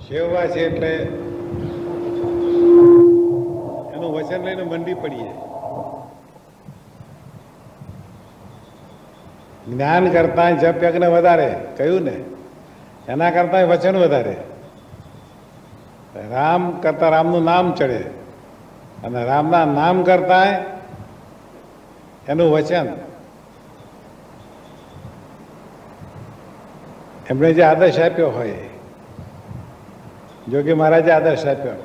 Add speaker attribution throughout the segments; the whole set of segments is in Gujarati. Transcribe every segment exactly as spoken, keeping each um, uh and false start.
Speaker 1: સેવવા છે એટલે એનું વચન લઈને મંડી પડીએ. જ્ઞાન કરતા જપ યજ્ઞ વધારે કહ્યું ને, એના કરતા વચન વધારે. રામ કરતા રામનું નામ ચડે અને રામના નામ કરતા એનું વચન. એમણે જે આદર્શ આપ્યો હોય, જોગી મહારાજે આદર્શ આપ્યો,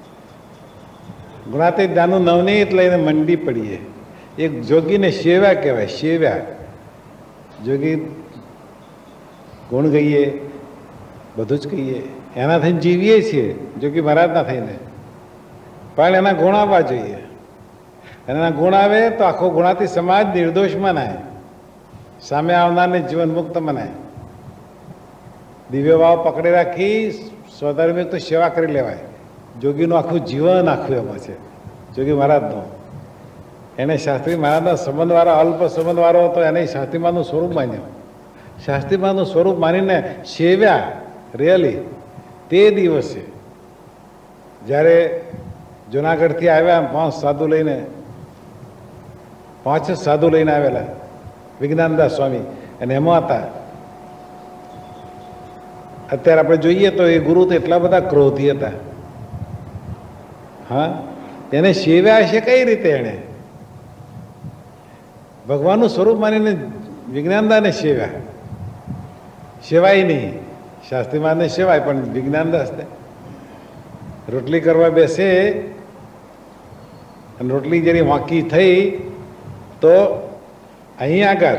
Speaker 1: ગુણાતીત જ્ઞાનનું નવનીત લઈને મંડી પડીએ. એક જોગીને સેવા કહેવાય. સેવા જોગી ગુણ ગઈએ, બધું જ કહીએ, એના થઈને જીવીએ છીએ જોગી મહારાજના થઈને. પણ એના ગુણ આવવા જોઈએ. એના ગુણ આવે તો આખો ગુણાતી સમાજ નિર્દોષ મનાય, સામે આવનારને જીવન મુક્ત મનાય. દિવ્ય ભાવ પકડી રાખી સ્વધર્મિક તો સેવા કરી લેવાય. જોગીનું આખું જીવન આખું એમાં છે. જોગી મહારાજનું, એને શાસ્ત્રી મહારાજના સંબંધવાળો, અલ્પ સંબંધવાળો હતો, એને શાસ્ત્રીમાનું સ્વરૂપ માન્યું. શાસ્ત્રીમાનું સ્વરૂપ માનીને સેવ્યા રિયલી. તે દિવસે જ્યારે જુનાગઢથી આવ્યા પાંચ સાધુ લઈને, પાંચ જ સાધુ લઈને આવેલા વિજ્ઞાનદાસ સ્વામી, અને એમાં હતા. અત્યારે આપણે જોઈએ તો એ ગુરુ તો એટલા બધા ક્રોધી હતા. હા, એને સેવ્યા છે કઈ રીતે? એણે ભગવાનનું સ્વરૂપ માનીને વિજ્ઞાનદાસને સેવ્યા. સેવાય નહીં, શાસ્ત્રીમાનને સેવાય, પણ વિજ્ઞાનદાસને રોટલી કરવા બેસે અને રોટલી જરી વાંકી થઈ તો અહીં આગળ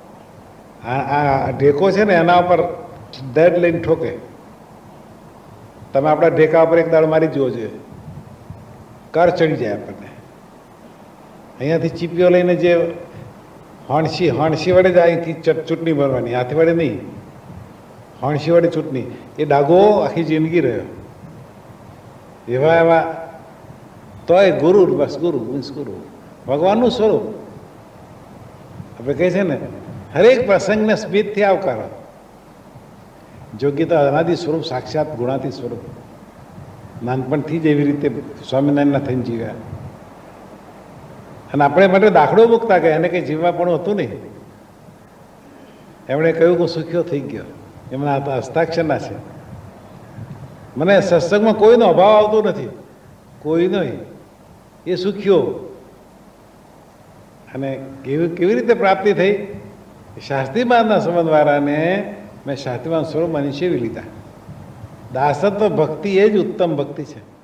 Speaker 1: આ ઢેકો છે ને એના ઉપર દડ લઈને ઠોકે. તમે આપણા ઢેકા ઉપર એક દાળ મારી જુઓ જોઈએ, કર ચડી જાય આપણને. અહીંયાથી ચીપીઓ લઈને જે હણસી હણસી વડે જ અહીંથી ચૂંટણી ભરવાની, હાથી વડે નહીં, હણસી વડે ચૂંટણી. એ ડાઘો આખી જિંદગી રહ્યો. એવા એવા તોય ગુરુ, બસ ગુરુ મીન્સ ગુરુ, ભગવાનનું સ્વરૂપ. આપણે કહે છે ને, હરેક પ્રસંગને સ્મિતથી આવકારો. જોગી તો અનાદિ સ્વરૂપ, સાક્ષાત ગુણાતી સ્વરૂપ. નાનપણથી જ એવી રીતે સ્વામિનારાયણના થઈને જીવ્યા. અને આપણે માટે દાખલો મૂકતા ગયા, એને કંઈ જીવવા પણ હતું નહીં. એમણે કહ્યું કે સુખ્યો થઈ ગયો. એમના હસ્તાક્ષરના છે. મને સત્સંગમાં કોઈનો અભાવ આવતો નથી, કોઈનો. એ સુખ્યો. અને કેવી કેવી રીતે પ્રાપ્તિ થઈ? શાસ્ત્રીમાનના સંબંધવાળાને મેં શાસ્ત્રીમાન સ્વરૂપ માની સેવી લીધા. દાસત્વ ભક્તિ એ જ ઉત્તમ ભક્તિ છે.